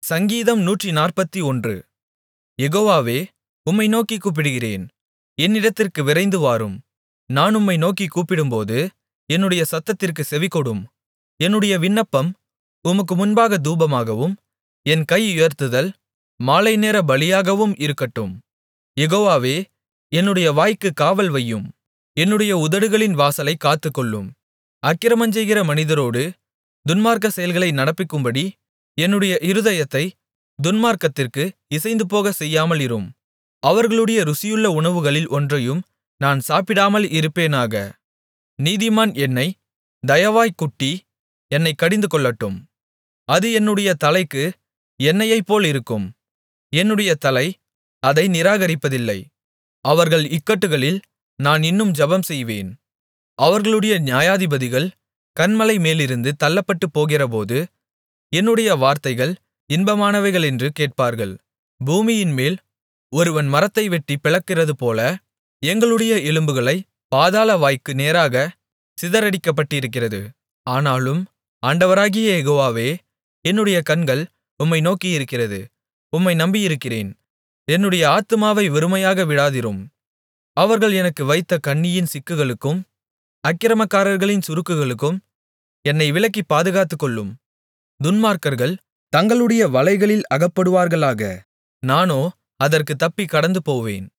சங்கீதம் 141. யெகோவாவே, உம்மை நோக்கிக் கூப்பிடுகிறேன், என்னிடத்திற்கு விரைந்து வாரும். நான் உம்மை நோக்கிக் கூப்பிடும்போது என்னுடைய சத்தத்திற்குச் செவிகொடும். என்னுடைய விண்ணப்பம் உமக்கு முன்பாக தூபமாகவும், என் கையுயர்த்துதல் மாலைநேர பலியாகவும் இருக்கட்டும். யெகோவாவே, என்னுடைய வாய்க்குக் காவல் வையும், என்னுடைய உதடுகளின் வாசலைக் காத்துக்கொள்ளும். அக்கிரமஞ்செய்கிற மனிதரோடு துன்மார்க்க செயல்களை நடப்பிக்கும்படி என்னுடைய இருதயத்தைத் துன்மார்க்கத்திற்கு இசைந்துபோகச் செய்யாமல் இரும். அவர்களுடைய ருசியுள்ள உணவுகளில் ஒன்றையும் நான் சாப்பிடாமல் இருப்பேனாக. நீதிமான் என்னைத் தயவாய்க் குட்டி என்னைக் கடிந்துகொள்ளட்டும். அது என்னுடைய தலைக்கு எண்ணெயைப்போல் இருக்கும். என்னுடைய தலை அதை நிராகரிப்பதில்லை. அவர்கள் இக்கட்டுகளில் நான் இன்னும் ஜெபம்செய்வேன். அவர்களுடைய நியாயாதிபதிகள் கன்மலை மேலிருந்து தள்ளப்பட்டுப் போகிறபோது, என்னுடைய வார்த்தைகள் இன்பமானவைகளென்று கேட்பார்கள். பூமியின்மேல் ஒருவன் மரத்தை வெட்டிப் பிளக்கிறதுபோல, எங்களுடைய எலும்புகளைப் பாதாள வாய்க்கு நேராகச் சிதறடிக்கப்பட்டிருக்கிறது. ஆனாலும் ஆண்டவராகிய யெகோவாவே, என்னுடைய கண்கள் உம்மை நோக்கியிருக்கிறது. உம்மை நம்பியிருக்கிறேன். என்னுடைய ஆத்துமாவை வெறுமையாக விடாதிரும். அவர்கள் எனக்கு வைத்த கண்ணியின் சிக்குகளுக்கும் அக்கிரமக்காரர்களின் சுருக்குகளுக்கும் என்னை விலக்கிப் பாதுகாத்துக்கொள்ளும். துன்மார்க்கர்கள் தங்களுடைய வலைகளில் அகப்படுவார்களாக, நானோ அதற்குத் தப்பிக் கடந்துபோவேன்.